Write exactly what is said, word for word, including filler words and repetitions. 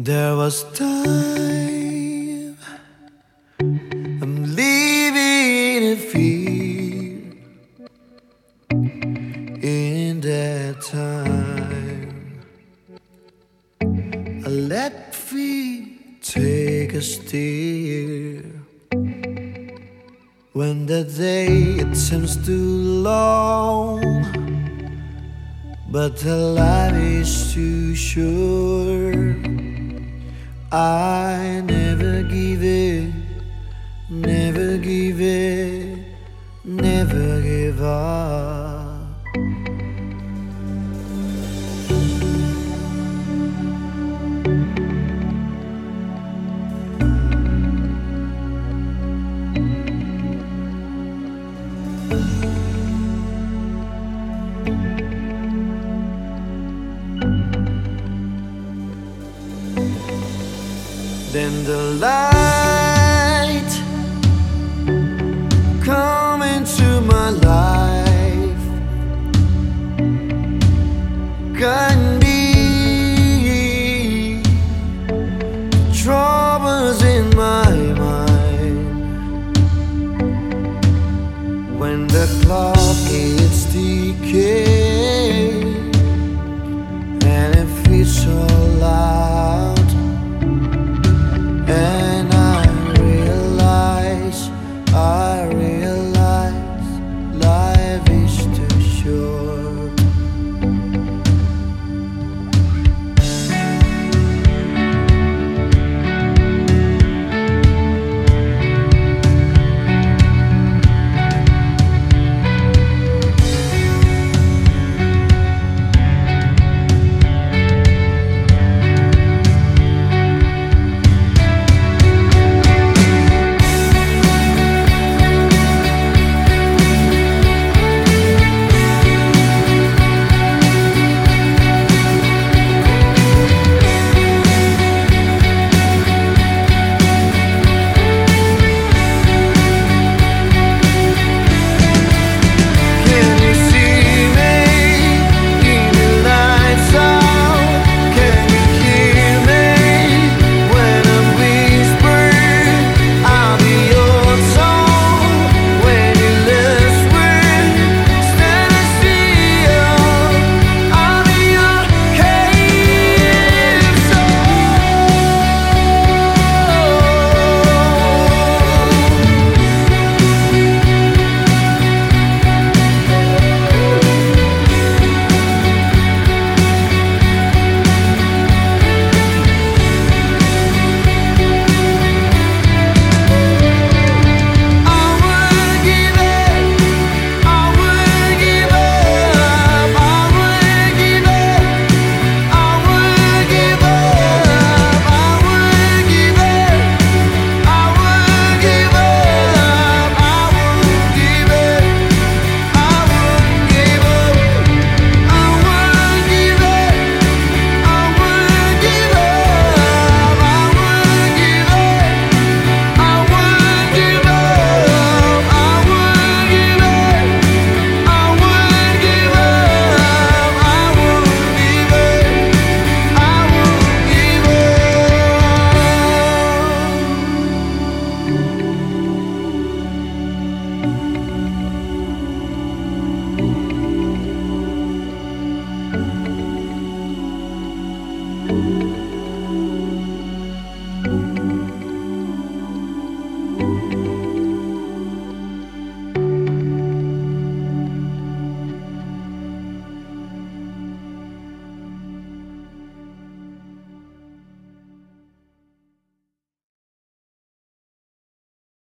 There was time I'm living in fear. In that time I let fear take a steer. When the day it seems too long, but the life is too short, I never give it, never give it, never give up. Then the light come into my life, guide